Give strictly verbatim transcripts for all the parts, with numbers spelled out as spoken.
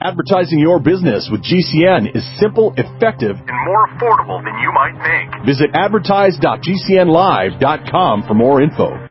Advertising your business with G C N is simple, effective, and more affordable than you might think. Visit advertise dot g c n live dot com for more info.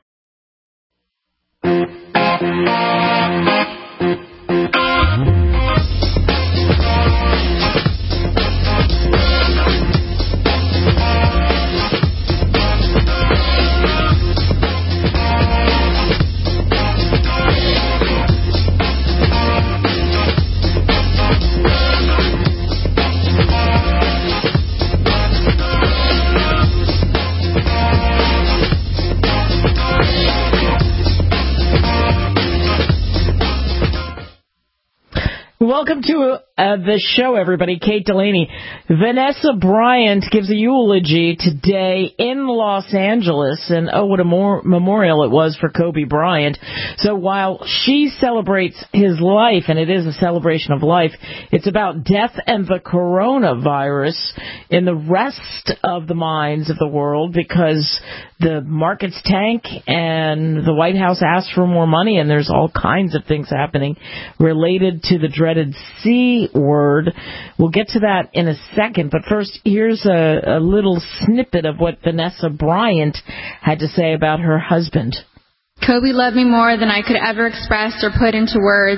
Welcome to uh, the show, everybody. Kate Delaney. Vanessa Bryant gives a eulogy today in Los Angeles, and oh, what a mor- memorial it was for Kobe Bryant. So while she celebrates his life, and it is a celebration of life, it's about death and the coronavirus in the rest of the minds of the world, because the markets tank and the White House asks for more money, and there's all kinds of things happening related to the dreaded C word. We'll get to that in a second, but first, here's a, a little snippet of what Vanessa Bryant had to say about her husband. Kobe loved me more than I could ever express or put into words.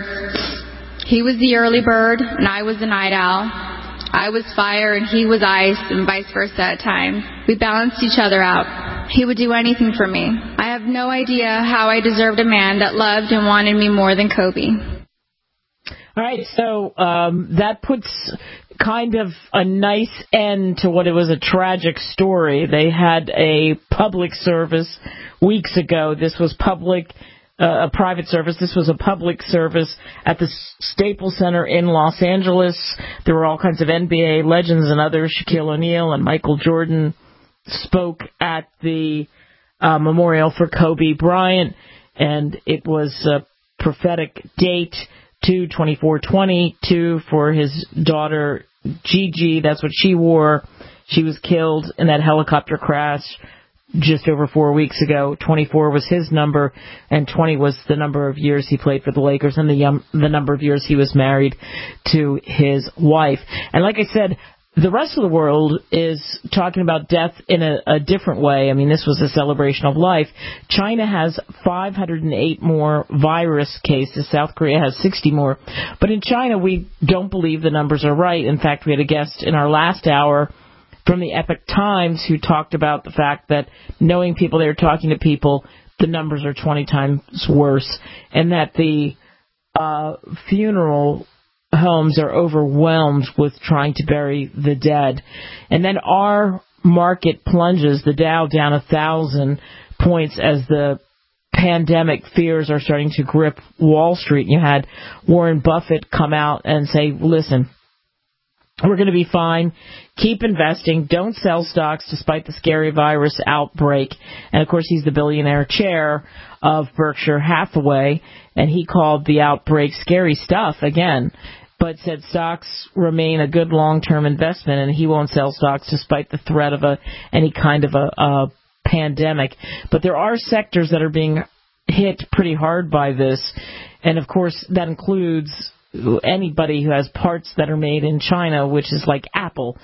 He was the early bird, and I was the night owl. I was fire, and he was ice, and vice versa at times. We balanced each other out. He would do anything for me. I have no idea how I deserved a man that loved and wanted me more than Kobe. All right, so um, that puts kind of a nice end to what it was a tragic story. They had a public service weeks ago. This was public, uh, a private service. This was a public service at the Staples Center in Los Angeles. There were all kinds of N B A legends and others. Shaquille O'Neal and Michael Jordan spoke at the uh, memorial for Kobe Bryant, and it was a prophetic date to twenty-four twenty-two for his daughter Gigi. That's what she wore. She was killed in that helicopter crash just over four weeks ago. twenty-four was his number, and twenty was the number of years he played for the Lakers, and the um, the number of years he was married to his wife. And like I said, the rest of the world is talking about death in a, a different way. I mean, this was a celebration of life. China has five hundred eight more virus cases. South Korea has sixty more. But in China, we don't believe the numbers are right. In fact, we had a guest in our last hour from the Epoch Times who talked about the fact that knowing people there, talking to people, the numbers are twenty times worse, and that the uh, funeral homes are overwhelmed with trying to bury the dead. And then our market plunges, the Dow down a thousand points as the pandemic fears are starting to grip Wall Street. You had Warren Buffett come out and say, listen, we're going to be fine. Keep investing. Don't sell stocks despite the scary virus outbreak. And, of course, he's the billionaire chair of Berkshire Hathaway, and he called the outbreak scary stuff again, but said stocks remain a good long-term investment, and he won't sell stocks despite the threat of a any kind of a, a pandemic. But there are sectors that are being hit pretty hard by this, and, of course, that includes anybody who has parts that are made in China, which is like Apple.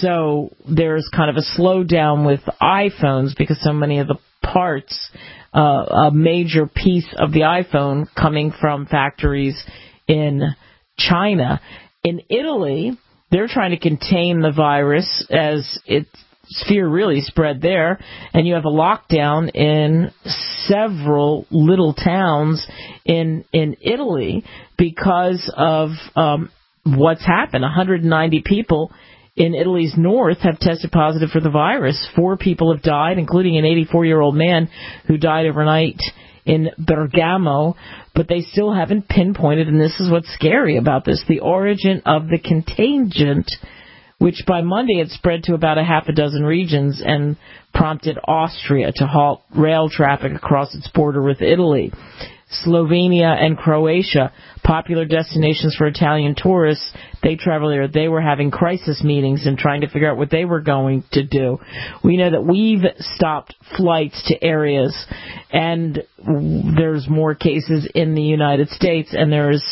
So there's kind of a slowdown with iPhones because so many of the parts, uh, a major piece of the iPhone coming from factories in China. In Italy, they're trying to contain the virus as its fear really spread there, and you have a lockdown in several little towns in in Italy because of um, what's happened. one hundred ninety people in Italy's north have tested positive for the virus. Four people have died, including an eighty-four-year-old man who died overnight in Bergamo, but they still haven't pinpointed, and this is what's scary about this, the origin of the contagion, which by Monday had spread to about a half a dozen regions and prompted Austria to halt rail traffic across its border with Italy. Slovenia and Croatia, popular destinations for Italian tourists, they travel there. They were having crisis meetings and trying to figure out what they were going to do. We know that we've stopped flights to areas, and there's more cases in the United States, and there's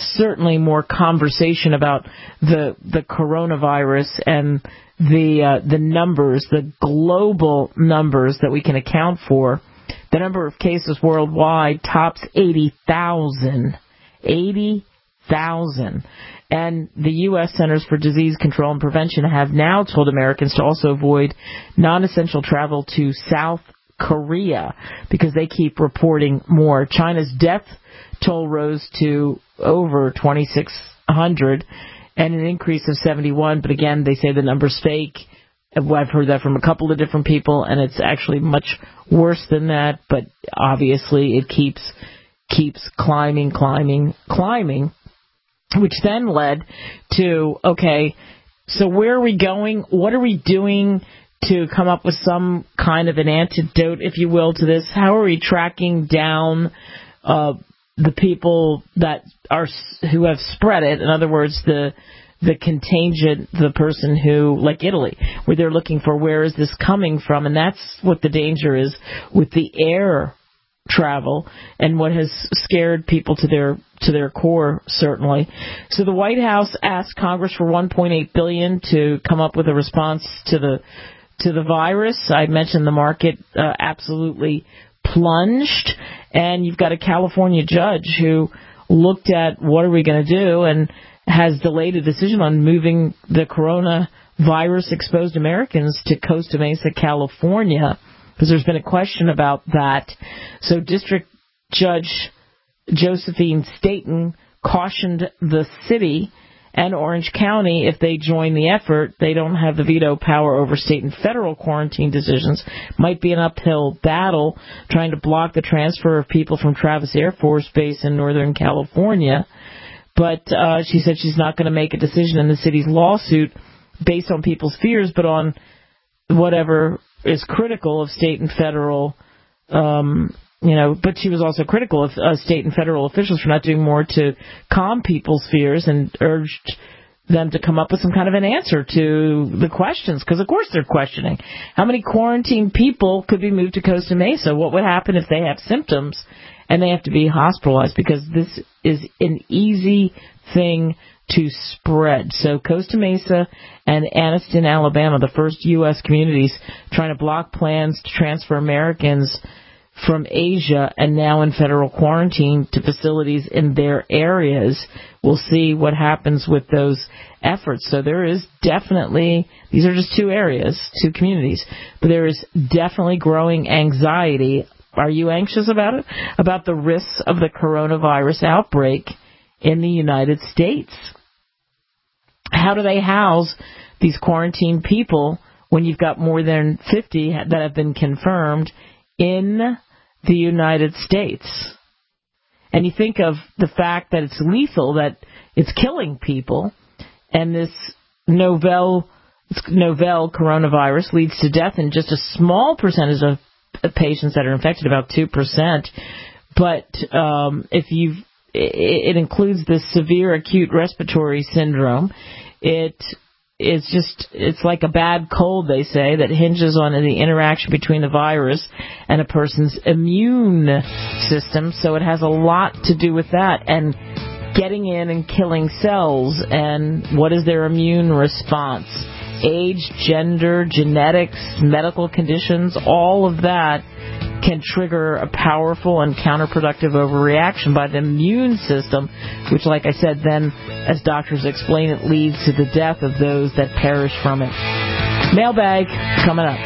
certainly more conversation about the the coronavirus and the uh, the numbers, the global numbers that we can account for. The number of cases worldwide tops eighty thousand. eighty thousand. And the U S Centers for Disease Control and Prevention have now told Americans to also avoid non-essential travel to South Korea because they keep reporting more. China's death toll rose to over twenty-six hundred and an increase of seventy-one. But again, they say the number's fake. I've heard that from a couple of different people, and it's actually much worse than that. But obviously, it keeps keeps climbing, climbing, climbing, which then led to, okay, so where are we going? What are we doing to come up with some kind of an antidote, if you will, to this? How are we tracking down uh, the people that are who have spread it? In other words, the the contagion, the person who, like Italy, where they're looking for where is this coming from, and that's what the danger is with the air travel and what has scared people to their to their core, certainly. So the White House asked Congress for one point eight billion dollars to come up with a response to the to the virus. I mentioned the market uh, absolutely plunged, and you've got a California judge who looked at what are we going to do and has delayed a decision on moving the coronavirus-exposed Americans to Costa Mesa, California, because there's been a question about that. So District Judge Josephine Staten cautioned the city and Orange County, if they join the effort, they don't have the veto power over state and federal quarantine decisions. Might be an uphill battle trying to block the transfer of people from Travis Air Force Base in Northern California. But uh, she said she's not going to make a decision in the city's lawsuit based on people's fears, but on whatever is critical of state and federal, um, you know, but she was also critical of uh, state and federal officials for not doing more to calm people's fears and urged them to come up with some kind of an answer to the questions, because of course they're questioning. How many quarantined people could be moved to Costa Mesa? What would happen if they have symptoms and they have to be hospitalized? Because this is an easy thing to spread. So Costa Mesa and Anniston, Alabama, the first U S communities trying to block plans to transfer Americans from Asia and now in federal quarantine to facilities in their areas. We'll see what happens with those efforts. So there is definitely, these are just two areas, two communities, but there is definitely growing anxiety. Are you anxious about it? About the risks of the coronavirus outbreak in the United States? How do they house these quarantined people when you've got more than fifty that have been confirmed in the United States? And you think of the fact that it's lethal, that it's killing people, and this novel, novel coronavirus leads to death in just a small percentage of patients that are infected, about two percent. But um, if you've it includes this severe acute respiratory syndrome. It is just, it's like a bad cold, they say, that hinges on the interaction between the virus and a person's immune system. So it has a lot to do with that and getting in and killing cells. And what is their immune response? Age, gender, genetics, medical conditions, all of that can trigger a powerful and counterproductive overreaction by the immune system, which, like I said, then, as doctors explain, it leads to the death of those that perish from it. Mailbag coming up.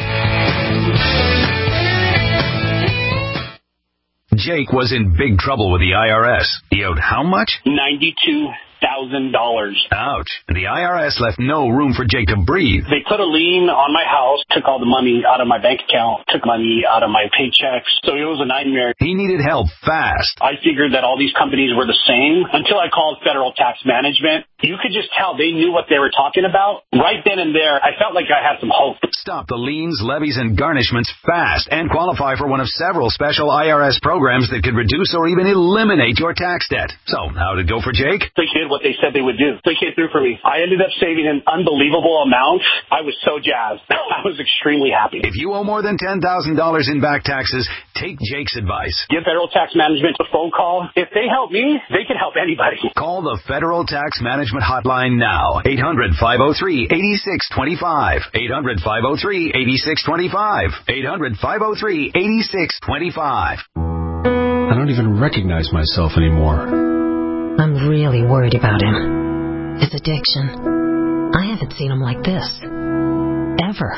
Jake was in big trouble with the I R S. He owed how much? ninety-two thousand dollars. Ouch. The I R S left no room for Jake to breathe. They put a lien on my house, took all the money out of my bank account, took money out of my paychecks. So it was a nightmare. He needed help fast. I figured that all these companies were the same until I called Federal Tax Management. You could just tell they knew what they were talking about. Right then and there, I felt like I had some hope. Stop the liens, levies, and garnishments fast and qualify for one of several special I R S programs that could reduce or even eliminate your tax debt. So, how'd it go for Jake? They did what they said they would do. They came through for me. I ended up saving an unbelievable amount. I was so jazzed. I was extremely happy. If you owe more than ten thousand dollars in back taxes, take Jake's advice. Give Federal Tax Management a phone call. If they help me, they can help anybody. Call the Federal Tax Management Hotline now. eight hundred, five oh three, eight six two five. eight hundred, five oh three, eight six two five. eight hundred, five oh three, eight six two five. I don't even recognize myself anymore. I'm really worried about him. His addiction. I haven't seen him like this. Ever.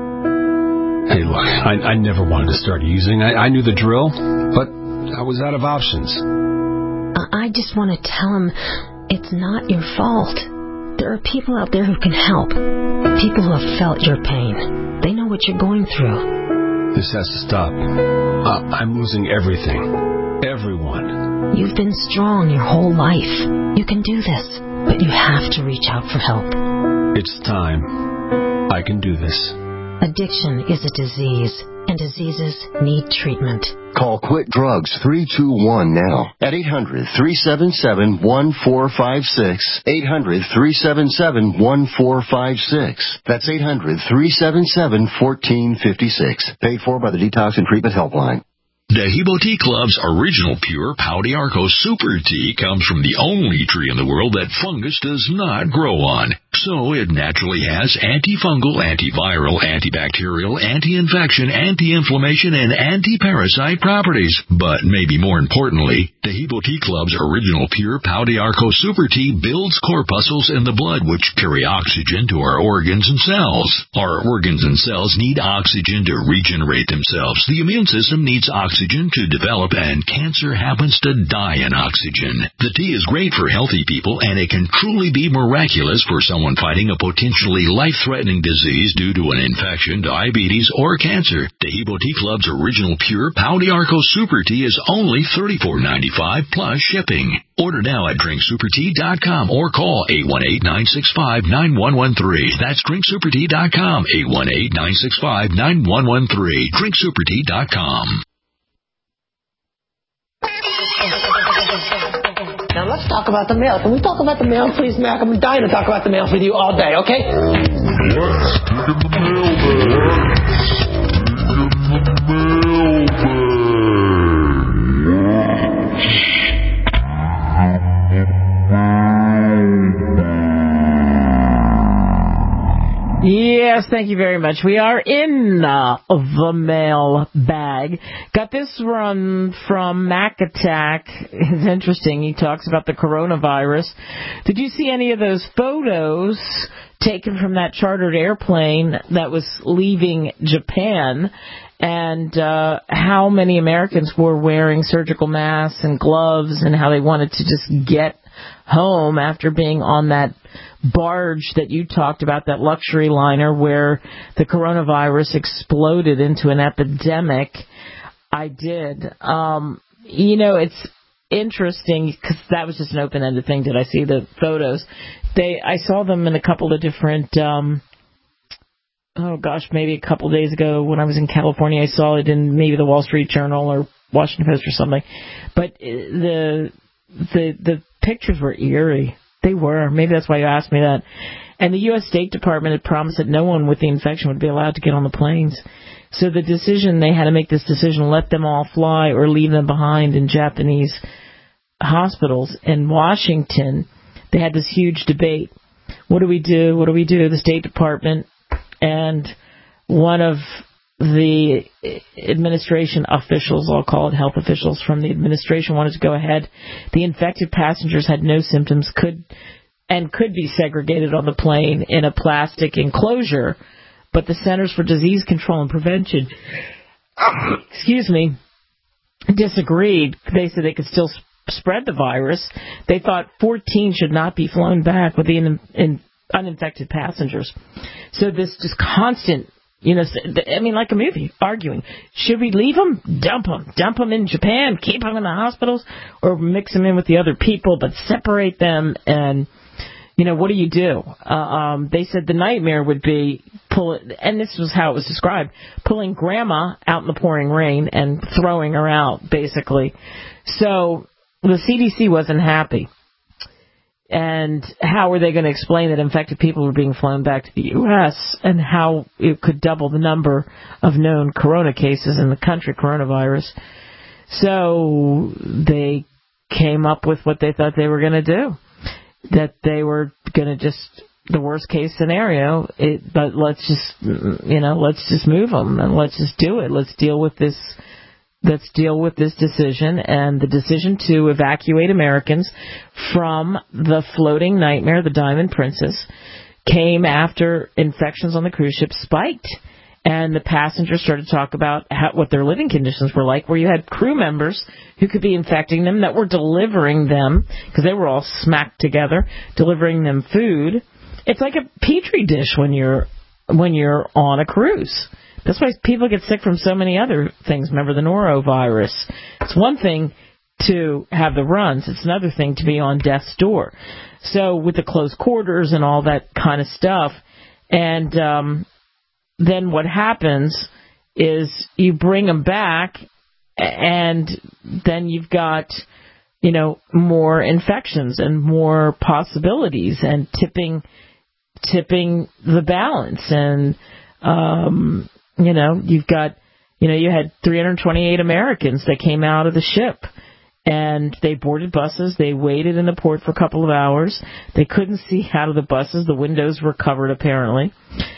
Hey, look, I, I never wanted to start using. I, I knew the drill, but I was out of options. I, I just want to tell him it's not your fault. There are people out there who can help. People who have felt your pain. They know what you're going through. This has to stop. Uh, I'm losing everything. Everyone. You've been strong your whole life. You can do this, but you have to reach out for help. It's time. I can do this. Addiction is a disease, and diseases need treatment. Call Quit Drugs three two one now at eight hundred, three seven seven, one four five six. eight hundred, three seven seven, one four five six. That's eight hundred, three seven seven, one four five six. Paid for by the Detox and Treatment Helpline. Dahibo Tea Club's original pure Pau d'Arco Super Tea comes from the only tree in the world that fungus does not grow on. So it naturally has antifungal, antiviral, antibacterial, anti-infection, anti-inflammation, and anti-parasite properties. But maybe more importantly, Dahibo Tea Club's original pure Pau d'Arco Super Tea builds corpuscles in the blood which carry oxygen to our organs and cells. Our organs and cells need oxygen to regenerate themselves. The immune system needs oxygen to develop, and cancer happens to die in oxygen. The tea is great for healthy people, and it can truly be miraculous for someone fighting a potentially life-threatening disease due to an infection, diabetes, or cancer. Dahibo Tea Club's original pure Pau d'Arco Super Tea is only thirty-four ninety-five plus shipping. Order now at drink super tea dot com or call eight one eight, nine six five, nine one one three. That's drink super tea dot com, eight one eight, nine six five, nine one one three. drink super tea dot com. Now let's talk about the mail. Can we talk about the mail, please, Mac? I'm dying to talk about the mail with you all day, okay? Let's dig in the mailbag. Dig in the Yes, thank you very much. We are in uh, the mail bag. Got this run from Mac Attack. It's interesting. He talks about the coronavirus. Did you see any of those photos taken from that chartered airplane that was leaving Japan? And uh, how many Americans were wearing surgical masks and gloves, and how they wanted to just get home after being on that barge that you talked about, that luxury liner where the coronavirus exploded into an epidemic. I did. Um, you know, it's interesting because that was just an open-ended thing. Did I see the photos? They, I saw them in a couple of different, um, oh gosh, maybe a couple of days ago when I was in California. I saw it in maybe the Wall Street Journal or Washington Post or something. But the the the pictures were eerie. They were. Maybe that's why you asked me that. And the U S State Department had promised that no one with the infection would be allowed to get on the planes. So the decision, they had to make this decision, let them all fly or leave them behind in Japanese hospitals. In Washington, they had this huge debate. What do we do? What do we do? The State Department and one of the administration officials, I'll call it health officials from the administration, wanted to go ahead. The infected passengers had no symptoms, could and could be segregated on the plane in a plastic enclosure, but the Centers for Disease Control and Prevention, excuse me, disagreed. They said they could still sp- spread the virus. They thought fourteen should not be flown back with the in, in, uninfected passengers. So this just constant, you know, I mean, like a movie, arguing. Should we leave them? Dump them. Dump them in Japan, keep them in the hospitals, or mix them in with the other people, but separate them. And, you know, what do you do? Uh, um, they said the nightmare would be, pull it, and this was how it was described, pulling grandma out in the pouring rain and throwing her out, basically. So the C D C wasn't happy. And how were they going to explain that infected people were being flown back to the U S and how it could double the number of known corona cases in the country, coronavirus? So they came up with what they thought they were going to do, that they were going to just, the worst case scenario, it, but let's just, you know, let's just move them and let's just do it. Let's deal with this. Let's deal with this decision, and the decision to evacuate Americans from the floating nightmare, the Diamond Princess, came after infections on the cruise ship spiked, and the passengers started to talk about how, what their living conditions were like, where you had crew members who could be infecting them that were delivering them, because they were all smacked together, delivering them food. It's like a petri dish when you're when you're on a cruise. That's why people get sick from so many other things. Remember the norovirus. It's one thing to have the runs. It's another thing to be on death's door. So with the close quarters and all that kind of stuff, and um, then what happens is you bring them back, and then you've got, you know, more infections and more possibilities, and tipping tipping the balance. And um You know, you've got, you know, you had three hundred twenty-eight Americans that came out of the ship, and they boarded buses. They waited in the port for a couple of hours. They couldn't see out of the buses. The windows were covered, apparently.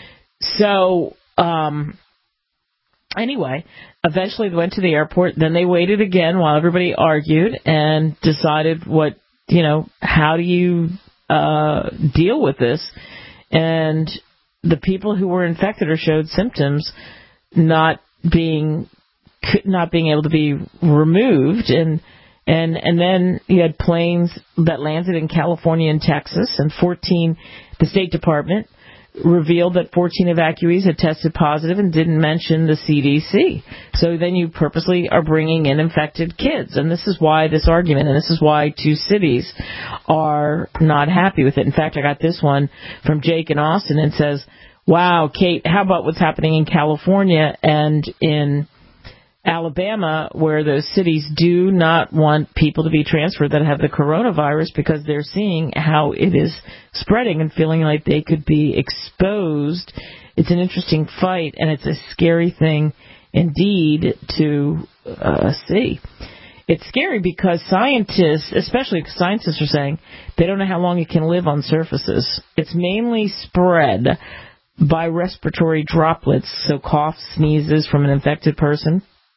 So, um, anyway, eventually they went to the airport. Then they waited again while everybody argued and decided what, you know, how do you uh, deal with this? And the people who were infected or showed symptoms not being not being able to be removed, and and and then you had planes that landed in California and Texas, and fourteen. The State Department revealed that fourteen evacuees had tested positive and didn't mention the C D C. So then you purposely are bringing in infected kids, and this is why this argument, and this is why two cities are not happy with it. In fact, I got this one from Jake in Austin, and says, wow, Kate, how about what's happening in California and in Alabama, where those cities do not want people to be transferred that have the coronavirus because they're seeing how it is spreading and feeling like they could be exposed. It's an interesting fight, and it's a scary thing indeed to uh, see. It's scary because scientists, especially scientists, are saying they don't know how long it can live on surfaces. It's mainly spread by respiratory droplets, so cough, sneezes from an infected person.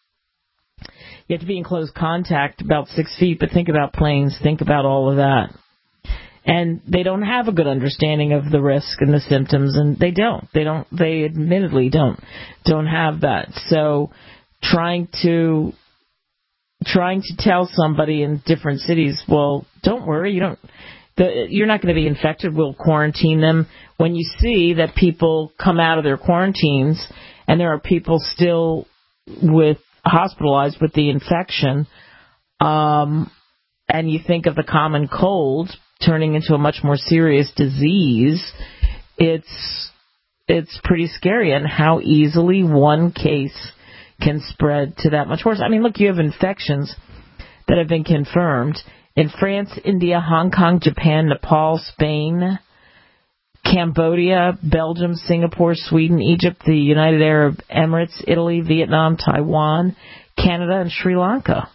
You have to be in close contact, about six feet, but think about planes, think about all of that. And they don't have a good understanding of the risk and the symptoms, and they don't. They don't. They admittedly don't don't have that. So trying to trying to tell somebody in different cities, well, don't worry, you don't. The, you're not going to be infected. We'll quarantine them. When you see that people come out of their quarantines and there are people still with hospitalized with the infection, um, and you think of the common cold turning into a much more serious disease, it's it's pretty scary, and how easily one case can spread to that much worse. I mean, look, you have infections that have been confirmed in France, India, Hong Kong, Japan, Nepal, Spain, Cambodia, Belgium, Singapore, Sweden, Egypt, the United Arab Emirates, Italy, Vietnam, Taiwan, Canada, and Sri Lanka.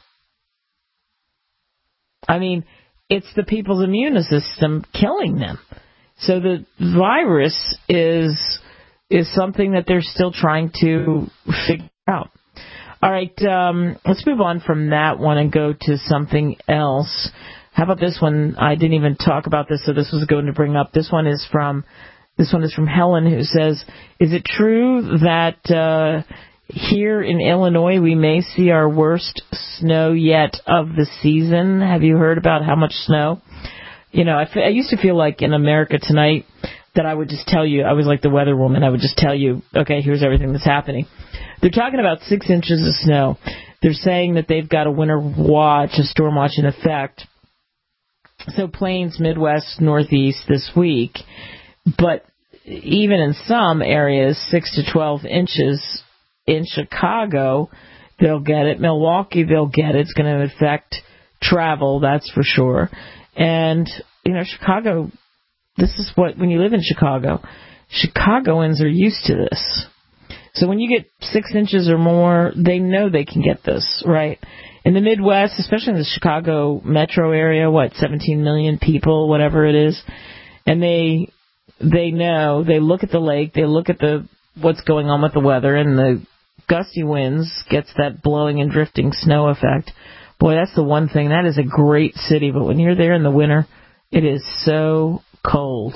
I mean, it's the people's immune system killing them. So the virus is is something that they're still trying to figure out. All right, um, let's move on from that one and go to something else. How about this one? I didn't even talk about this, so this was going to bring up. This one is from this one is from Helen, who says, "Is it true that uh, here in Illinois we may see our worst snow yet of the season? Have you heard about how much snow?" You know, I, f- I used to feel like in America Tonight that I would just tell you, I was like the weather woman. I would just tell you, okay, here's everything that's happening. They're talking about six inches of snow. They're saying that they've got a winter watch, a storm watch in effect. So Plains, Midwest, Northeast this week. But even in some areas, six to twelve inches. In Chicago, they'll get it. Milwaukee, they'll get it. It's going to affect travel, that's for sure. And, you know, Chicago, this is what, when you live in Chicago, Chicagoans are used to this. So when you get six inches or more, they know they can get this, right? In the Midwest, especially in the Chicago metro area, what, seventeen million people, whatever it is, and they they know, they look at the lake, they look at the what's going on with the weather, and the gusty winds gets that blowing and drifting snow effect. Boy, that's the one thing. That is a great city, but when you're there in the winter, it is so cold.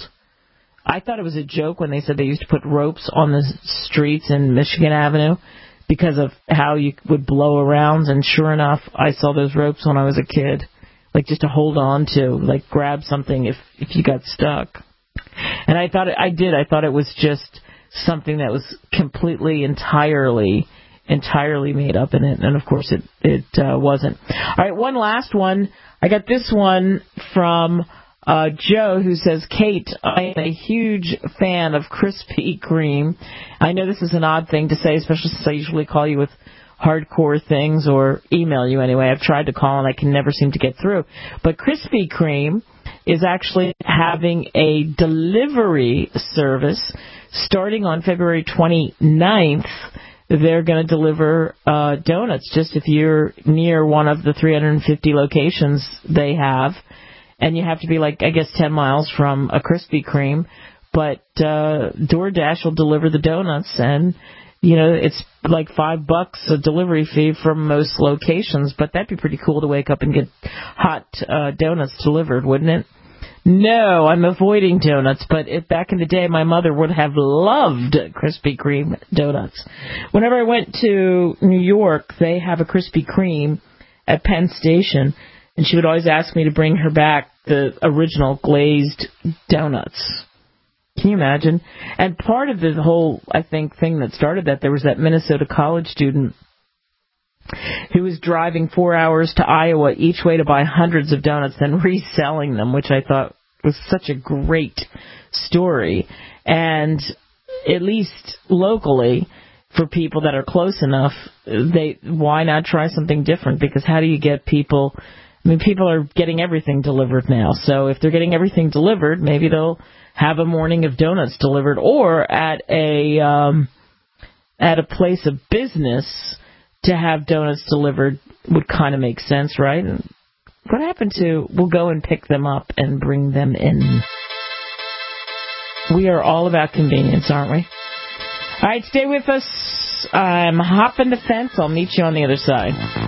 I thought it was a joke when they said they used to put ropes on the streets in Michigan Avenue because of how you would blow around, and sure enough, I saw those ropes when I was a kid, like just to hold on to, like grab something if, if you got stuck. And I thought, it, I did, I thought it was just something that was completely, entirely, entirely made up in it, and of course it, it uh, wasn't. All right, one last one. I got this one from Uh, Joe, who says, Kate, I am a huge fan of Krispy Kreme. I know this is an odd thing to say, especially since I usually call you with hardcore things, or email you anyway. I've tried to call and I can never seem to get through. But Krispy Kreme is actually having a delivery service starting on February twenty-ninth. They're going to deliver uh, donuts just if you're near one of the three hundred fifty locations they have. And you have to be, like, I guess, ten miles from a Krispy Kreme. But uh, DoorDash will deliver the donuts, and, you know, it's like five bucks a delivery fee from most locations. But that'd be pretty cool to wake up and get hot uh, donuts delivered, wouldn't it? No, I'm avoiding donuts. But if back in the day, my mother would have loved Krispy Kreme donuts. Whenever I went to New York, they have a Krispy Kreme at Penn Station. And she would always ask me to bring her back the original glazed donuts. Can you imagine? And part of the whole, I think, thing that started that, there was that Minnesota college student who was driving four hours to Iowa each way to buy hundreds of donuts, then reselling them, which I thought was such a great story. And at least locally, for people that are close enough, they why not try something different? Because how do you get people... I mean, people are getting everything delivered now. So if they're getting everything delivered, maybe they'll have a morning of donuts delivered, or at a um, at a place of business to have donuts delivered would kind of make sense, right? And what happened to we'll go and pick them up and bring them in? We are all about convenience, aren't we? All right, stay with us. I'm hopping the fence. I'll meet you on the other side.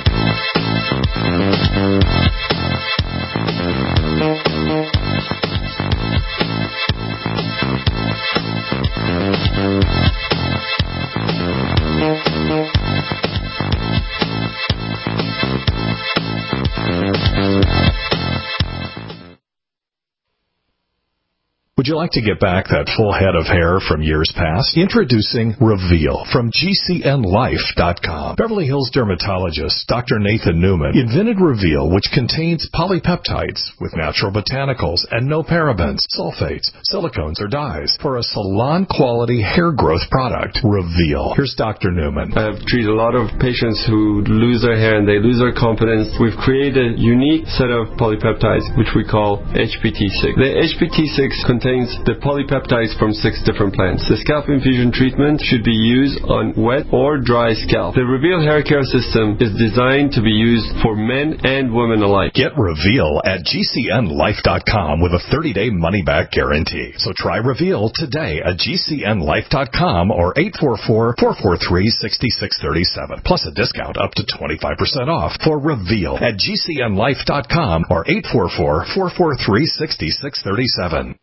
Would you like to get back that full head of hair from years past? Introducing Reveal from G C N life dot com. Beverly Hills dermatologist Doctor Nathan Newman invented Reveal, which contains polypeptides with natural botanicals and no parabens, sulfates, silicones, or dyes for a salon-quality hair growth product. Reveal. Here's Doctor Newman. I've treated a lot of patients who lose their hair and they lose their confidence. We've created a unique set of polypeptides, which we call H P T six. The H P T six contains the polypeptides from six different plants. The scalp infusion treatment should be used on wet or dry scalp. The Reveal hair care system is designed to be used for men and women alike. Get Reveal at G C N life dot com with a thirty-day money-back guarantee. So try Reveal today at G C N life dot com or eight four four, four four three, six six three seven. Plus a discount up to twenty-five percent off for Reveal at G C N life dot com or eight four four, four four three, six six three seven.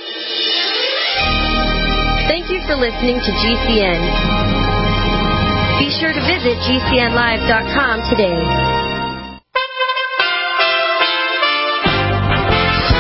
Thank you for listening to G C N. Be sure to visit G C N live dot com today. You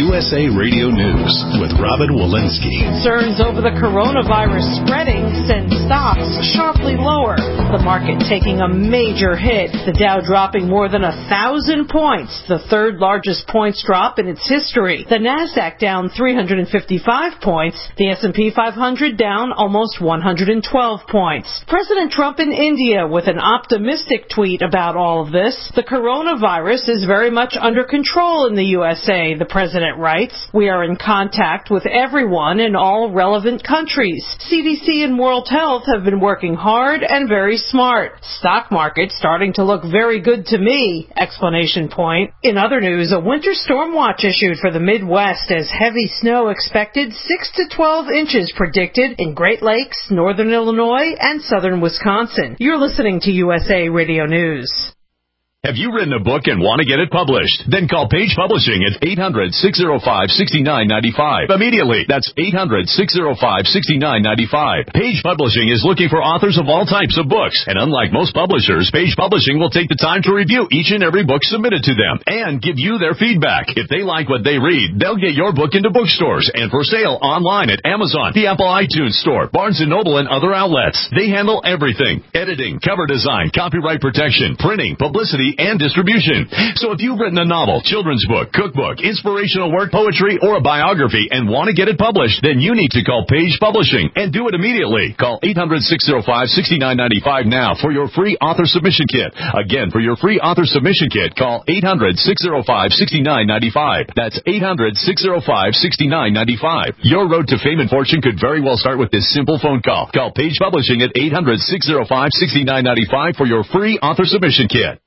U S A Radio News with Robin Walensky. Concerns over the coronavirus spreading send stocks sharply lower. The market taking a major hit. The Dow dropping more than a thousand points, the third largest points drop in its history. The Nasdaq down three hundred fifty-five points. The S and P five hundred down almost one hundred twelve points. President Trump in India with an optimistic tweet about all of this. The coronavirus is very much under control in the U S A, the president writes. We are in contact with everyone in all relevant countries. C D C and World Health have been working hard and very smart. Stock market starting to look very good to me! Explanation point. In other news, a winter storm watch issued for the Midwest as heavy snow expected, six to twelve inches predicted in Great Lakes, northern Illinois, and southern Wisconsin. You're listening to U S A Radio News. Have you written a book and want to get it published? Then call Page Publishing at eight hundred, six oh five, six nine nine five. Immediately. That's eight hundred, six oh five, six nine nine five. Page Publishing is looking for authors of all types of books. And unlike most publishers, Page Publishing will take the time to review each and every book submitted to them and give you their feedback. If they like what they read, they'll get your book into bookstores and for sale online at Amazon, the Apple iTunes Store, Barnes and Noble, and other outlets. They handle everything. Editing, cover design, copyright protection, printing, publicity, and distribution. So if you've written a novel, children's book, cookbook, inspirational work, poetry, or a biography and want to get it published, then you need to call Page Publishing and do it immediately. Call eight hundred, six oh five, six nine nine five now for your free author submission kit. Again, for your free author submission kit, call eight hundred, six oh five, six nine nine five. That's eight hundred, six oh five, six nine nine five. Your road to fame and fortune could very well start with this simple phone call. Call Page Publishing at eight hundred, six oh five, six nine nine five for your free author submission kit.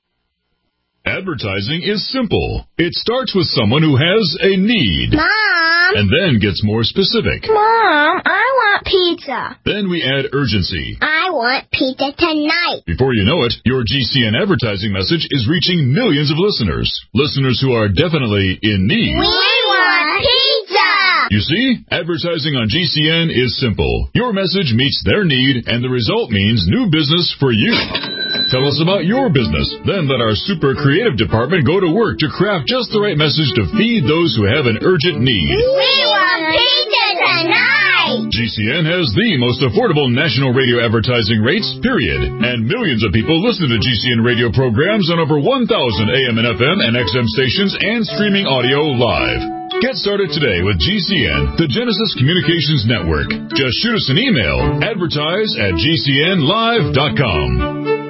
Advertising is simple. It starts with someone who has a need. Mom! And then gets more specific. Mom, I want pizza. Then we add urgency. I want pizza tonight. Before you know it, your G C N advertising message is reaching millions of listeners. Listeners who are definitely in need. We want pizza! You see, advertising on G C N is simple. Your message meets their need, and the result means new business for you. Tell us about your business. Then let our super creative department go to work to craft just the right message to feed those who have an urgent need. We want pizza tonight! G C N has the most affordable national radio advertising rates, period. And millions of people listen to G C N radio programs on over one thousand A M and F M and X M stations and streaming audio live. Get started today with G C N, the Genesis Communications Network. Just shoot us an email, advertise at G C N live dot com.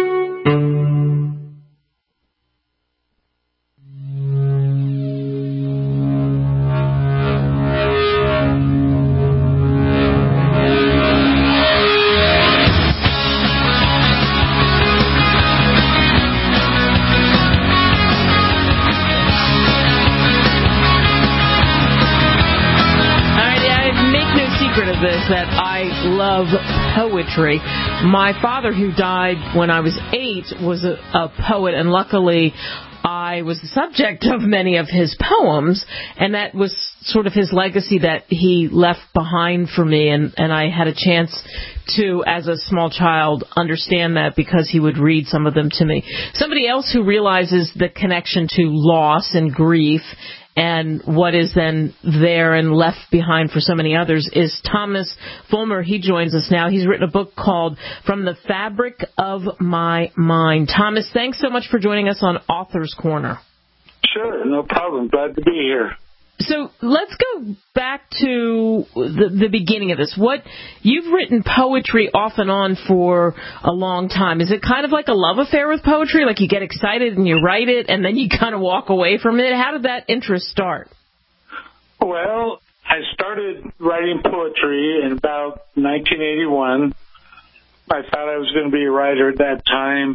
That I love poetry. My father, who died when I was eight, was a, a poet, and luckily I was the subject of many of his poems, and that was sort of his legacy that he left behind for me, and, and I had a chance to, as a small child, understand that because he would read some of them to me. Somebody else who realizes the connection to loss and grief and what is then there and left behind for so many others is Thomas Vollmer. He joins us now. He's written a book called From the Fabric of My Mind. Thomas, thanks so much for joining us on Author's Corner. Sure, no problem. Glad to be here. So let's go back to the, the beginning of this. What you've written poetry off and on for a long time. Is it kind of like a love affair with poetry? Like you get excited and you write it and then you kind of walk away from it? How did that interest start? Well, I started writing poetry in about nineteen eighty-one. I thought I was going to be a writer at that time.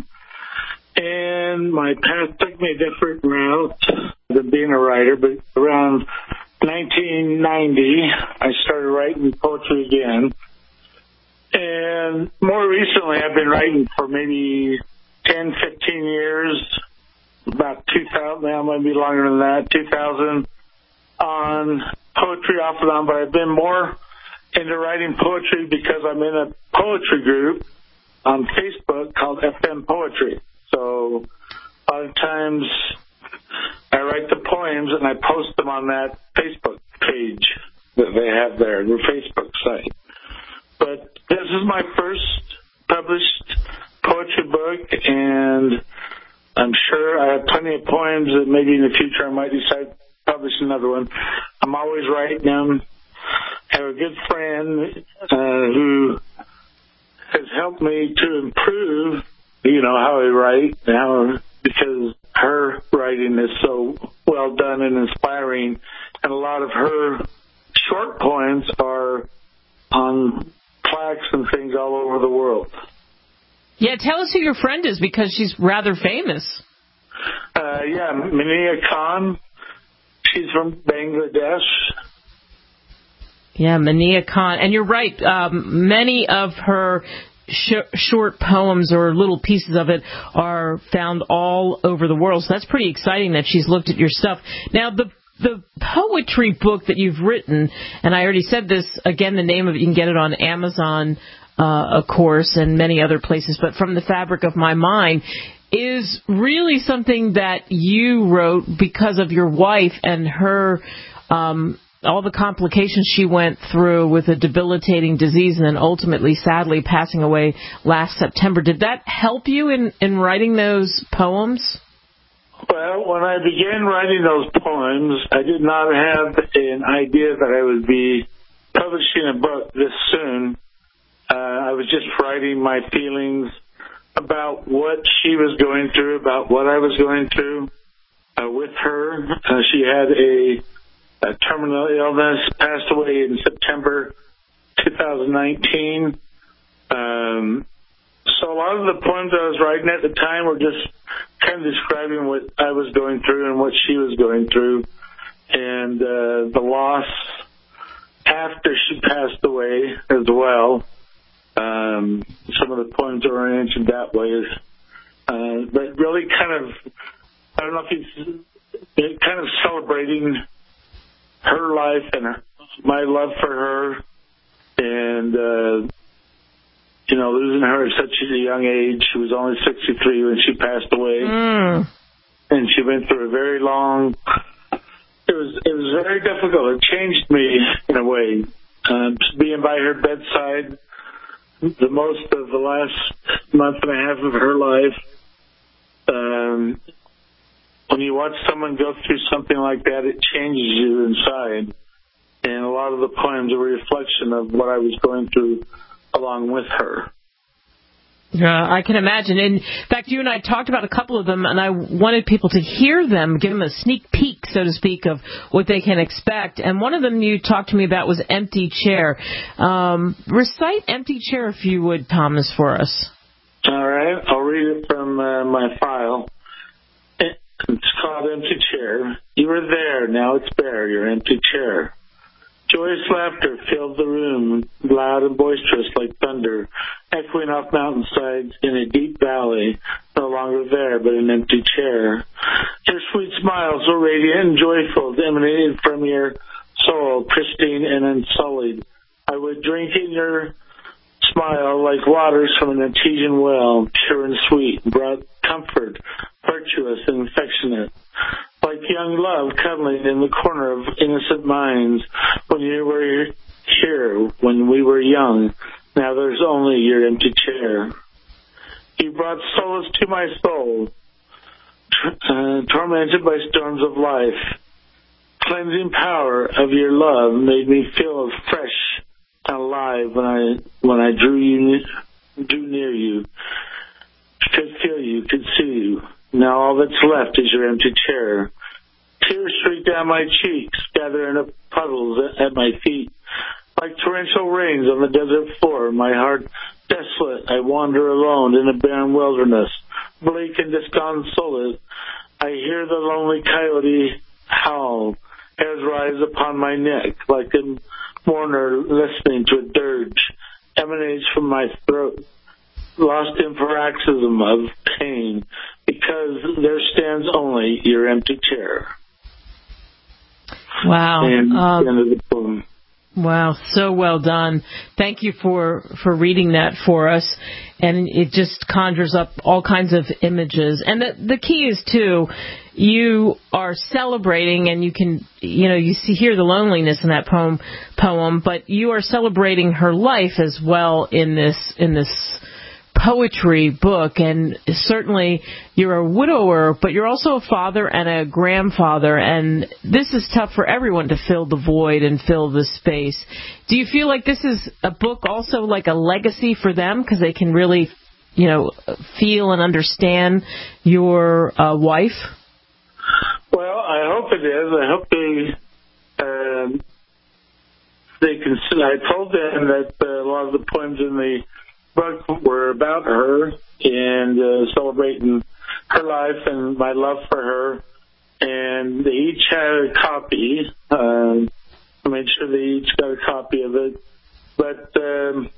And my path took me a different route than being a writer, but around nineteen ninety, I started writing poetry again. And more recently, I've been writing for maybe ten, fifteen years, about two thousand, now maybe longer than that, two thousand, on poetry off and on, but I've been more into writing poetry because I'm in a poetry group on Facebook called F M Poetry. So a lot of times I write write the poems, and I post them on that Facebook page that they have there, their Facebook site. But this is my first published poetry book, and I'm sure I have plenty of poems that maybe in the future I might decide to publish another one. I'm always writing them. I have a good friend uh, who has helped me to improve, you know, how I write, how, because her writing is so well done and inspiring, and a lot of her short poems are on plaques and things all over the world. Yeah, tell us who your friend is, because she's rather famous. Uh, yeah, Mania Khan. She's from Bangladesh. Yeah, Mania Khan. And you're right, um, many of her sh- short poems or little pieces of it are found all over the world. So that's pretty exciting that she's looked at your stuff. Now, the the poetry book that you've written, and I already said this, again, the name of it, you can get it on Amazon, uh, of course, and many other places, but From the Fabric of My Mind is really something that you wrote because of your wife and her, um, all the complications she went through with a debilitating disease and then ultimately, sadly, passing away last September. Did that help you in, in writing those poems? Well, when I began writing those poems, I did not have an idea that I would be publishing a book this soon. Uh, I was just writing my feelings about what she was going through, about what I was going through uh, with her. Uh, she had a, a terminal illness, passed away in September twenty nineteen. Um, so a lot of the poems I was writing at the time were just kind of describing what I was going through and what she was going through, and uh, the loss after she passed away as well. Um, some of the poems are oriented that way, uh, but really kind of, I don't know if it's kind of celebrating her life and her, my love for her, and uh, you know, losing her at such a young age. She was only sixty-three when she passed away, mm. and she went through a very long. It was it was very difficult. It changed me in a way. Um, being by her bedside the most of the last month and a half of her life. Um, when you watch someone go through something like that, it changes you inside. And a lot of the poems are a reflection of what I was going through along with her. Yeah, I can imagine. In fact, you and I talked about a couple of them, and I wanted people to hear them, give them a sneak peek, so to speak, of what they can expect. And one of them you talked to me about was Empty Chair. Um, recite Empty Chair, if you would, Thomas, for us. All right. I'll read it from uh, my file. It's called Empty Chair. You were there. Now it's bare, your empty chair. Joyous laughter filled the room, loud and boisterous like thunder, echoing off mountainsides in a deep valley, no longer there but an empty chair. Your sweet smile, so radiant and joyful, emanated from your soul, pristine and unsullied. I would drink in your smile like waters from an artesian well, pure and sweet, brought comfort, virtuous and affectionate. Like young love cuddling in the corner of innocent minds when you were here, when we were young. Now there's only your empty chair. You brought solace to my soul, uh, tormented by storms of life. Cleansing power of your love made me feel fresh and alive when I when I drew you drew near you. Could feel you, could see you. Now all that's left is your empty chair. Tears streak down my cheeks, gathering up puddles at my feet. Like torrential rains on the desert floor, my heart desolate, I wander alone in a barren wilderness. Bleak and disconsolate, I hear the lonely coyote howl. Hairs rise upon my neck like a mourner listening to a dirge. Emanates from my throat. Lost in paroxysm of pain, because there stands only your empty chair. Wow. And um, the end of the poem. Wow, so well done. Thank you for, for reading that for us. And it just conjures up all kinds of images. And the, the key is, too, you are celebrating, and you can, you know, you see hear the loneliness in that poem, poem, but you are celebrating her life as well in this in this poetry book. And certainly you're a widower, but you're also a father and a grandfather, and this is tough for everyone to fill the void and fill the space. Do you feel like this is a book also like a legacy for them, because they can really, you know, feel and understand your uh, wife? Well, I hope it is. I hope they um, they can. I told them that uh, a lot of the poems in the book were about her and uh, celebrating her life and my love for her. And they each had a copy. Um, I made sure they each got a copy of it. But um,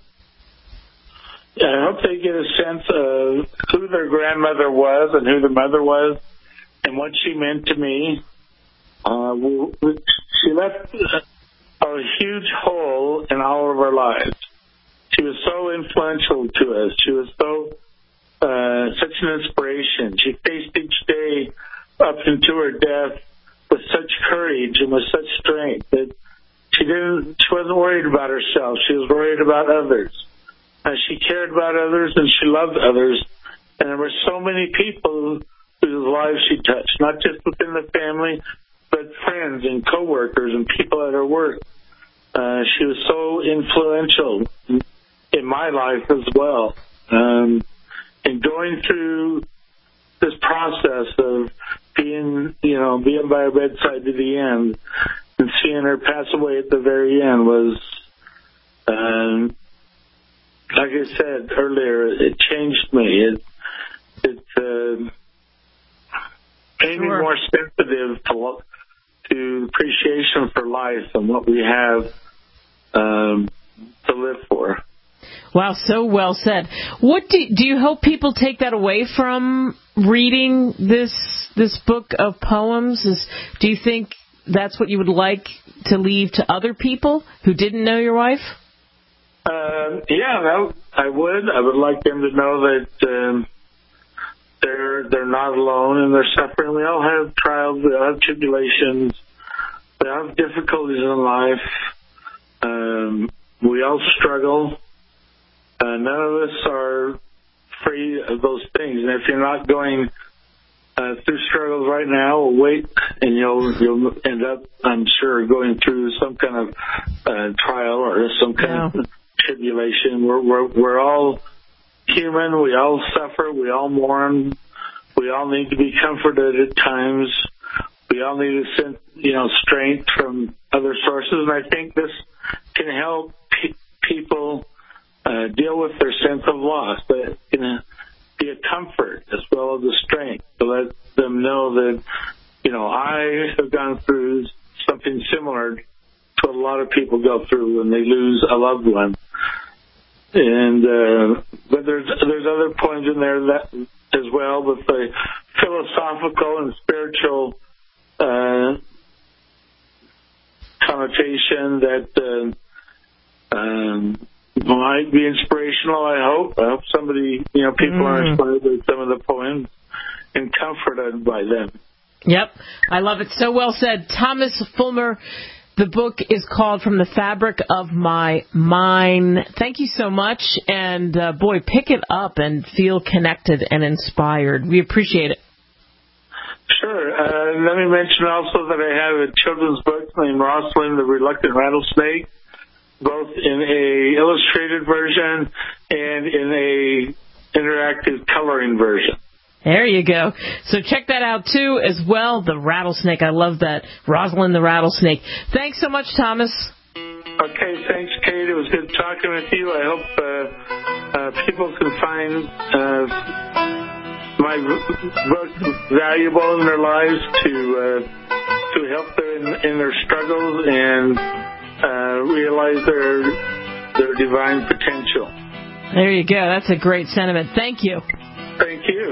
I hope they get a sense of who their grandmother was and who the mother was and what she meant to me. Uh, we, we, she left a, a huge hole in all of our lives. She was so influential to us. She was so uh, such an inspiration. She faced each day up into her death with such courage and with such strength that she didn't. She wasn't worried about herself. She was worried about others. Uh, she cared about others and she loved others. And there were so many people whose lives she touched, not just within the family, but friends and coworkers and people at her work. Uh, she was so influential in, in my life as well. Um, and going through this process of being, you know, being by her bedside to the end and seeing her pass away at the very end was, um, like I said earlier, it changed me. It, it uh, made sure. me more sensitive to, to appreciation for life and what we have um, to live for. Wow, so well said. What do do you hope people take that away from reading this this book of poems? Is do you think that's what you would like to leave to other people who didn't know your wife? Uh, yeah, that, I would. I would like them to know that um, they're they're not alone in their suffering. We all have trials. We all have tribulations. We all have difficulties in life. Um, we all struggle. Uh, none of us are free of those things. And if you're not going uh, through struggles right now, wait, and you'll you'll end up, I'm sure, going through some kind of uh, trial or some kind yeah. of tribulation. We're, we're we're all human. We all suffer. We all mourn. We all need to be comforted at times. We all need a sense, you know, strength from other sources. And I think this can help pe- people uh, deal with their sense of loss. That can be a comfort as well as a strength to let them know that, you know, I have gone through something similar to what a lot of people go through when they lose a loved one. And uh, but there's there's other points in there that as well with the philosophical and spiritual uh, connotation that uh, um, might be inspirational. I hope. I hope somebody, you know, people mm. are inspired by some of the poems and comforted by them. Yep, I love it. So well said, Thomas Fulmer. The book is called From the Fabric of My Mind. Thank you so much. And, uh, boy, pick it up and feel connected and inspired. We appreciate it. Sure. Uh, let me mention also that I have a children's book named Rosalind the Reluctant Rattlesnake, both in a illustrated version and in a interactive coloring version. There you go. So check that out, too, as well. The Rattlesnake. I love that. Rosalind the Rattlesnake. Thanks so much, Thomas. Okay, thanks, Kate. It was good talking with you. I hope uh, uh, people can find uh, my book valuable in their lives to uh, to help them in, in their struggles and uh, realize their their divine potential. There you go. That's a great sentiment. Thank you. Thank you.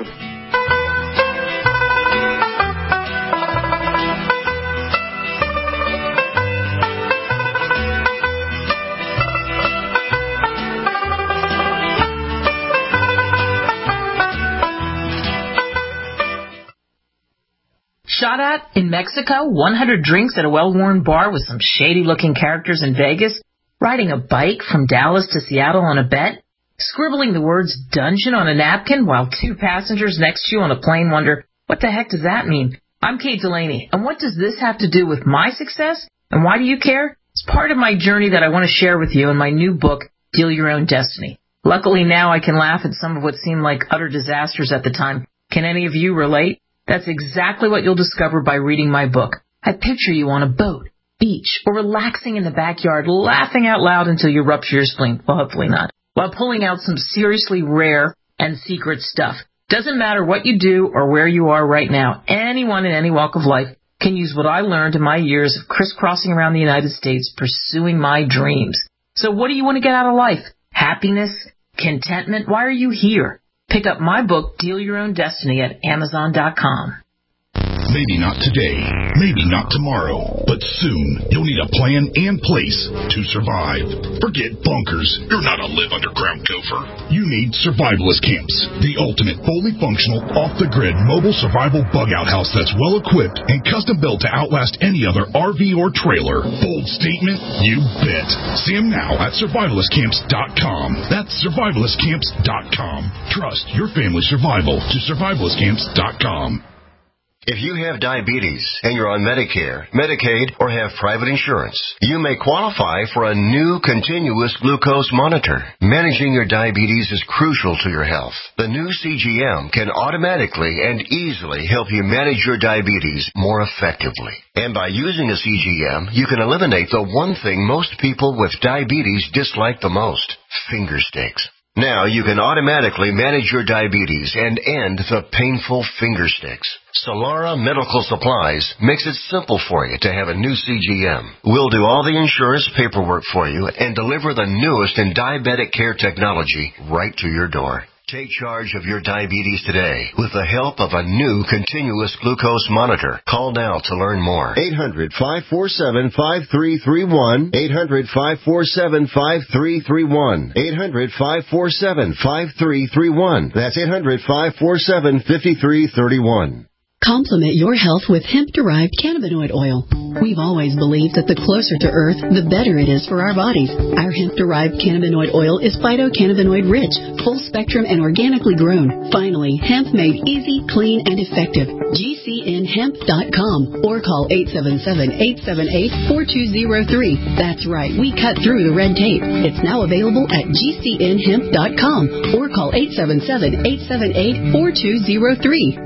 shot at in Mexico, one hundred drinks at a well-worn bar with some shady-looking characters in Vegas, riding a bike from Dallas to Seattle on a bet, scribbling the words dungeon on a napkin while two passengers next to you on a plane wonder, what the heck does that mean? I'm Kate Delaney, and what does this have to do with my success? And why do you care? It's part of my journey that I want to share with you in my new book, Deal Your Own Destiny. Luckily now I can laugh at some of what seemed like utter disasters at the time. Can any of you relate? That's exactly what you'll discover by reading my book. I picture you on a boat, beach, or relaxing in the backyard, laughing out loud until you rupture your spleen. Well, hopefully not. While pulling out some seriously rare and secret stuff. Doesn't matter what you do or where you are right now. Anyone in any walk of life can use what I learned in my years of crisscrossing around the United States pursuing my dreams. So what do you want to get out of life? Happiness? Contentment? Why are you here? Pick up my book, Deal Your Own Destiny, at Amazon dot com. Maybe not today, maybe not tomorrow, but soon you'll need a plan and place to survive. Forget bunkers. You're not a live underground gopher. You need survivalist camps, the ultimate fully functional, off-the-grid mobile survival bug-out house that's well-equipped and custom-built to outlast any other R V or trailer. Bold statement? You bet. See them now at survivalist camps dot com. That's survivalist camps dot com. Trust your family's survival to survivalist camps dot com. If you have diabetes and you're on Medicare, Medicaid, or have private insurance, you may qualify for a new continuous glucose monitor. Managing your diabetes is crucial to your health. The new C G M can automatically and easily help you manage your diabetes more effectively. And by using a C G M, you can eliminate the one thing most people with diabetes dislike the most, finger sticks. Now you can automatically manage your diabetes and end the painful finger sticks. Solara Medical Supplies makes it simple for you to have a new C G M. We'll do all the insurance paperwork for you and deliver the newest in diabetic care technology right to your door. Take charge of your diabetes today with the help of a new continuous glucose monitor. Call now to learn more. eight hundred, five four seven, five three three one. eight hundred, five four seven, five three three one. eight hundred, five four seven, five three three one. That's eight hundred, five four seven, five three three one. Complement your health with hemp-derived cannabinoid oil. We've always believed that the closer to Earth, the better it is for our bodies. Our hemp-derived cannabinoid oil is phytocannabinoid-rich, full-spectrum, and organically grown. Finally, hemp made easy, clean, and effective. G C N hemp dot com or call eight seven seven, eight seven eight, four two zero three. That's right, we cut through the red tape. It's now available at G C N hemp dot com or call eight seven seven, eight seven eight, four two zero three.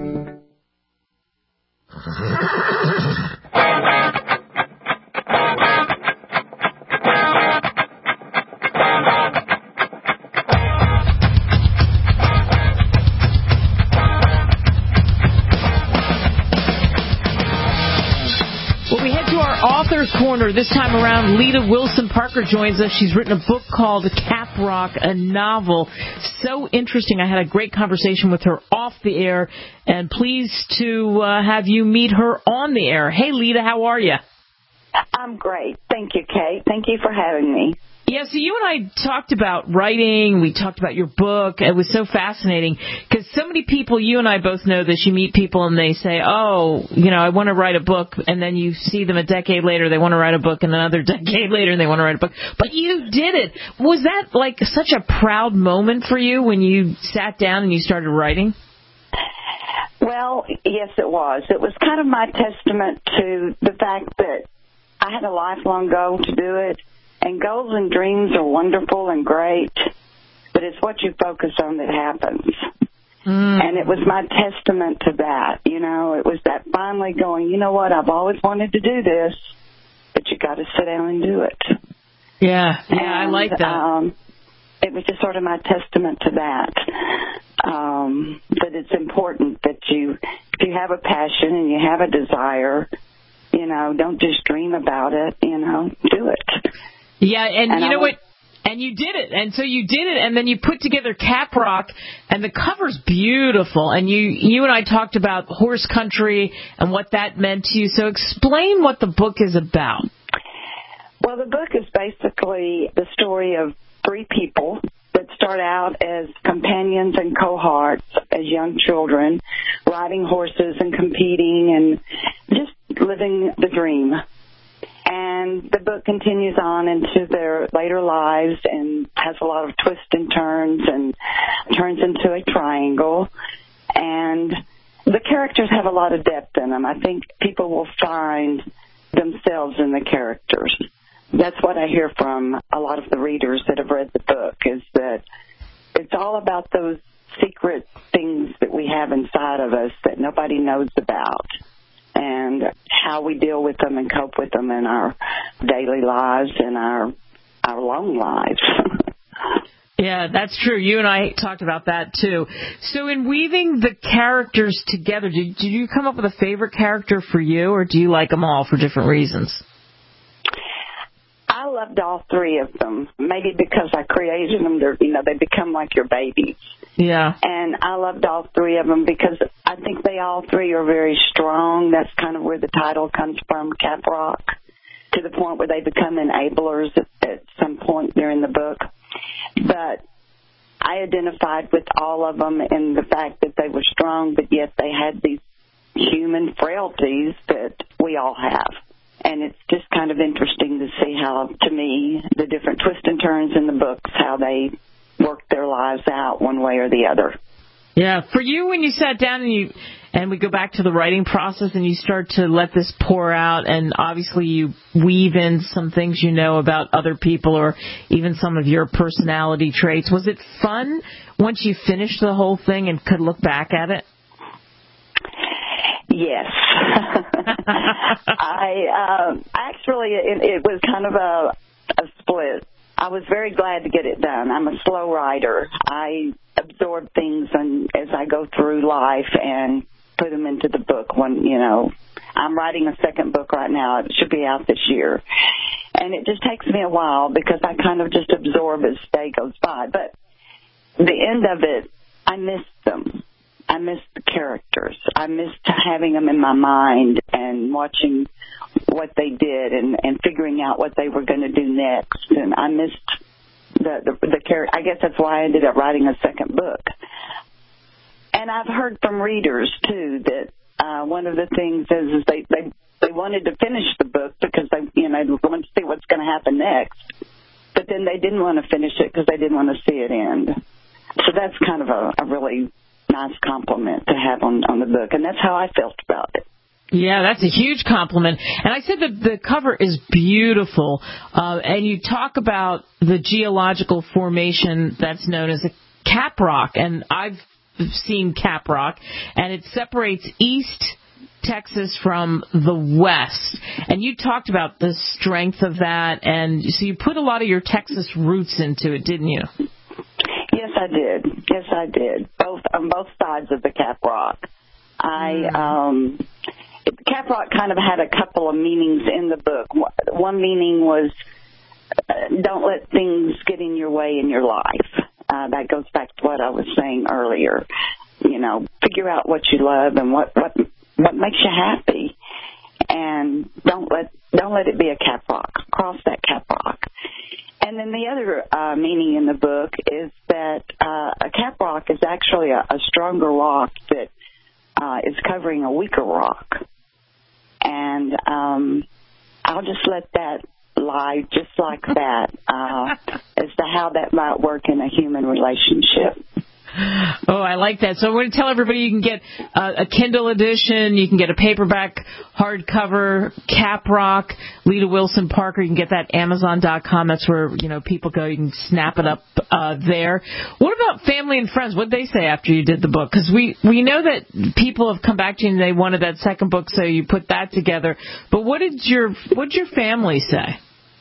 Well, we head to our author's corner. This time around, Lita Wilson Parker joins us. She's written a book called Caprock, a novel. So interesting. I had a great conversation with her off the air, and pleased to uh, have you meet her on the air. Hey, Lita, how are you? I'm great. Thank you, Kate. Thank you for having me. Yeah, so you and I talked about writing. We talked about your book. It was so fascinating because so many people, you and I both know this, you meet people and they say, oh, you know, I want to write a book. And then you see them a decade later, they want to write a book, and another decade later, they want to write a book. But you did it. Was that like such a proud moment for you when you sat down and you started writing? Well, yes, it was. It was kind of my testament to the fact that I had a lifelong goal to do it. And goals and dreams are wonderful and great, but it's what you focus on that happens. Mm. And it was my testament to that. You know, it was that finally going, you know what, I've always wanted to do this, but you got to sit down and do it. Yeah, yeah, and, I like that. Um, it was just sort of my testament to that. Um, that it's important that you, if you have a passion and you have a desire, you know, don't just dream about it, you know, do it. Yeah, and, and you know was, what? And you did it. And so you did it, and then you put together Caprock, and the cover's beautiful. And you you and I talked about horse country and what that meant to you. So explain what the book is about. Well, the book is basically the story of three people that start out as companions and cohorts as young children, riding horses and competing and just living the dream. And the book continues on into their later lives and has a lot of twists and turns and turns into a triangle. And the characters have a lot of depth in them. I think people will find themselves in the characters. That's what I hear from a lot of the readers that have read the book, is that it's all about those secret things that we have inside of us that nobody knows about, and how we deal with them and cope with them in our daily lives and our our long lives. Yeah, that's true. You and I talked about that, too. So in weaving the characters together, did, did you come up with a favorite character for you, or do you like them all for different reasons? I loved all three of them, maybe because I created them. They're, you know, they become like your babies. Yeah. And I loved all three of them because I think they all three are very strong. That's kind of where the title comes from, Caprock, to the point where they become enablers at, at some point during the book. But I identified with all of them in the fact that they were strong, but yet they had these human frailties that we all have. And it's just kind of interesting to see how, to me, the different twists and turns in the books, how they work their lives out one way or the other. Yeah. For you, when you sat down and you and we go back to the writing process and you start to let this pour out, and obviously you weave in some things you know about other people or even some of your personality traits, was it fun once you finished the whole thing and could look back at it? Yes. I um, actually, it, it was kind of a, a split. I was very glad to get it done. I'm a slow writer. I absorb things and as I go through life and put them into the book. When, you know, I'm writing a second book right now. It should be out this year. And it just takes me a while because I kind of just absorb as day goes by. But the end of it, I missed them. I missed the characters. I missed having them in my mind and watching what they did and, and figuring out what they were going to do next. And I missed the, the, the character. I guess that's why I ended up writing a second book. And I've heard from readers, too, that uh, one of the things is, is they, they, they wanted to finish the book because they, you know, they wanted to see what's going to happen next. But then they didn't want to finish it because they didn't want to see it end. So that's kind of a, a really nice compliment to have on, on the book, and that's how I felt about it. Yeah, that's a huge compliment. And I said that the cover is beautiful, uh, and you talk about the geological formation that's known as a caprock, and I've seen caprock, and it separates East Texas from the West. And you talked about the strength of that, and so you put a lot of your Texas roots into it, didn't you? Yes, I did. Yes, I did. Both on both sides of the caprock. I um, caprock kind of had a couple of meanings in the book. One meaning was uh, don't let things get in your way in your life. Uh, that goes back to what I was saying earlier. You know, figure out what you love and what what what makes you happy, and don't let don't let it be a caprock. Cross that caprock. And then the other uh, meaning in the book is that uh, a caprock is actually a, a stronger rock that uh, is covering a weaker rock. And um, I'll just let that lie just like that uh, as to how that might work in a human relationship. Oh, I like that. So I want to tell everybody you can get uh, a Kindle edition, you can get a paperback hardcover, Caprock, Lita Wilson Parker. You can get that Amazon dot com. That's where, you know, people go. You can snap it up uh, there. What about family and friends? What did they say after you did the book? Because we, we know that people have come back to you and they wanted that second book, so you put that together. But what did your what did your family say?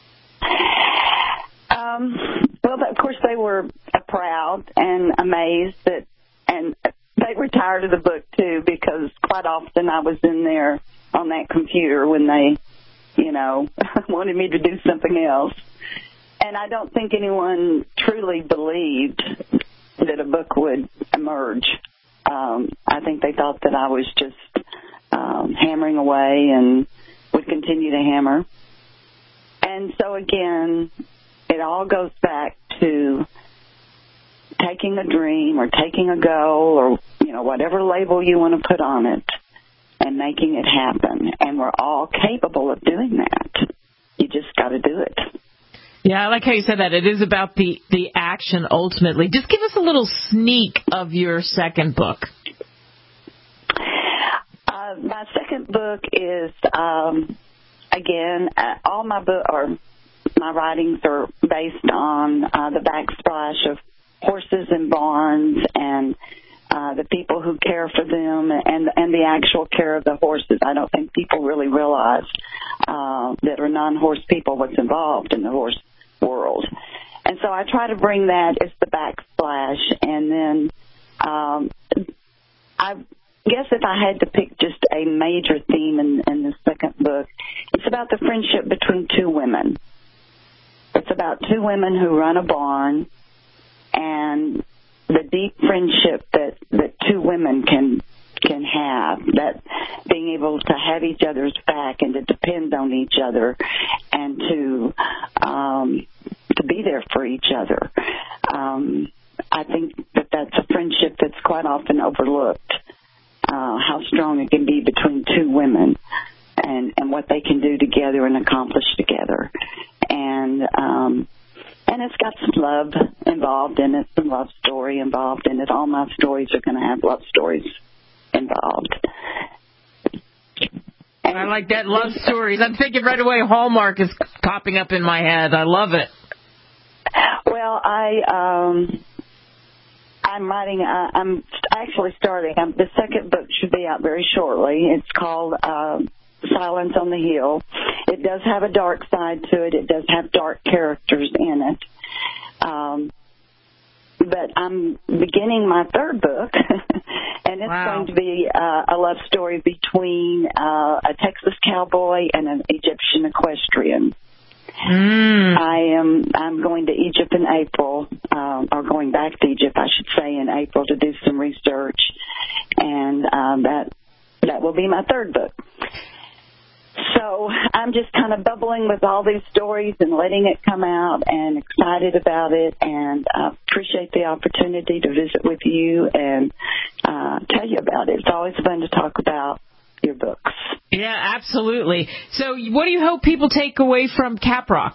Um, well, of course, they were proud and amazed that, and they were tired of the book, too, because quite often I was in there on that computer when they, you know, wanted me to do something else. And I don't think anyone truly believed that a book would emerge. Um, I think they thought that I was just um, hammering away and would continue to hammer. And so, again, it all goes back to taking a dream or taking a goal or, you know, whatever label you want to put on it and making it happen. And we're all capable of doing that. You just got to do it. Yeah, I like how you said that. It is about the, the action ultimately. Just give us a little sneak of your second book. Uh, my second book is, um, again, uh, all my book or my writings are based on uh, the backsplash of horses and barns and uh, the people who care for them and and the actual care of the horses. I don't think people really realize uh, that are non-horse people what's involved in the horse world. And so I try to bring that as the backsplash. And then um, I guess if I had to pick just a major theme in, in the second book, it's about the friendship between two women. It's about two women who run a barn and the deep friendship that, that two women can can have, that being able to have each other's back and to depend on each other and to um, to be there for each other. Um, I think that that's a friendship that's quite often overlooked, uh, how strong it can be between two women and, and what they can do together and accomplish together. And um, and it's got some love involved in it, some love story involved in it. All my stories are going to have love stories involved. And I like that, love stories. I'm thinking right away Hallmark is popping up in my head. I love it. Well, I um, I'm writing. Uh, I'm actually starting. Um, the second book should be out very shortly. It's called uh, Silence on the Hill. It does have a dark side to it. It does have dark characters in it. Um, but I'm beginning my third book, and it's wow. going to be uh, a love story between uh, a Texas cowboy and an Egyptian equestrian. Mm. I am I'm going to Egypt in April, um, or going back to Egypt, I should say, in April to do some research, and um, that that will be my third book. So I'm just kind of bubbling with all these stories and letting it come out and excited about it, and uh, appreciate the opportunity to visit with you and uh, tell you about it. It's always fun to talk about your books. Yeah, absolutely. So what do you hope people take away from Caprock?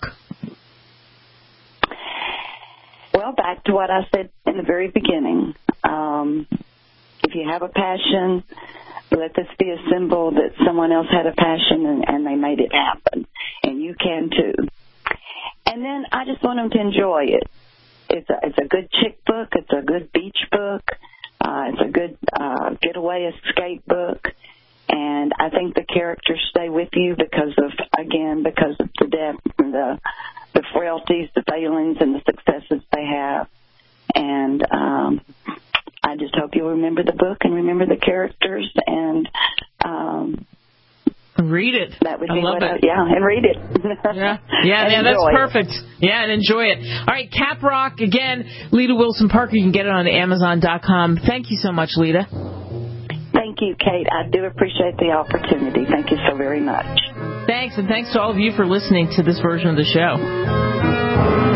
Well, back to what I said in the very beginning. Um, if you have a passion, let this be a symbol that someone else had a passion and, and they made it happen. And you can too. And then I just want them to enjoy it. It's a, it's a good chick book. It's a good beach book. Uh, it's a good uh, getaway escape book. And I think the characters stay with you because of, again, because of the depth and the, the frailties, the failings, and the successes they have. And um, I just hope you'll remember the book and remember the characters and um, read it. That would I be love what it. I, yeah, and read it. yeah, yeah, yeah that's perfect. It. Yeah, and enjoy it. All right, Caprock, again, Lita Wilson Parker. You can get it on Amazon dot com. Thank you so much, Lita. Thank you, Kate. I do appreciate the opportunity. Thank you so very much. Thanks, and thanks to all of you for listening to this version of the show.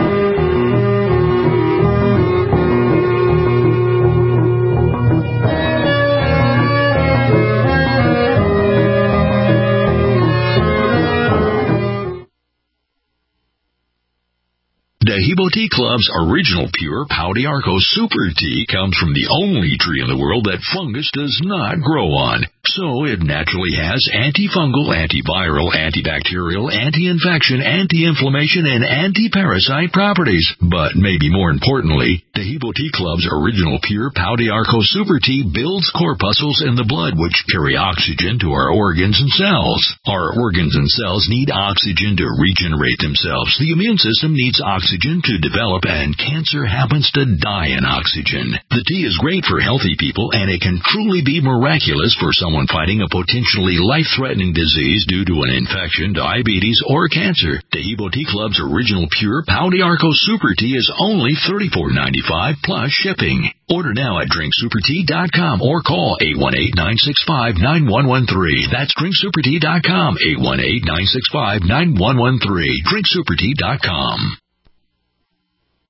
Dahibo Tea Club's original pure Pau d'Arco Super Tea comes from the only tree in the world that fungus does not grow on. So it naturally has antifungal, antiviral, antibacterial, anti-infection, anti-inflammation, and anti-parasite properties. But maybe more importantly, Dahibo Tea Club's original pure Pau d'Arco Super Tea builds corpuscles in the blood which carry oxygen to our organs and cells. Our organs and cells need oxygen to regenerate themselves. The immune system needs oxygen to develop, and cancer happens to die in oxygen. The tea is great for healthy people, and it can truly be miraculous for someone fighting a potentially life-threatening disease due to an infection, diabetes, or cancer. Dahibo Tea Club's original pure Pau d'Arco Super Tea is only thirty-four ninety-five plus shipping. Order now at drink super tea dot com or call eight one eight, nine six five, nine one one three. That's drink super tea dot com, eight one eight, nine six five, nine one one three. drink super tea dot com.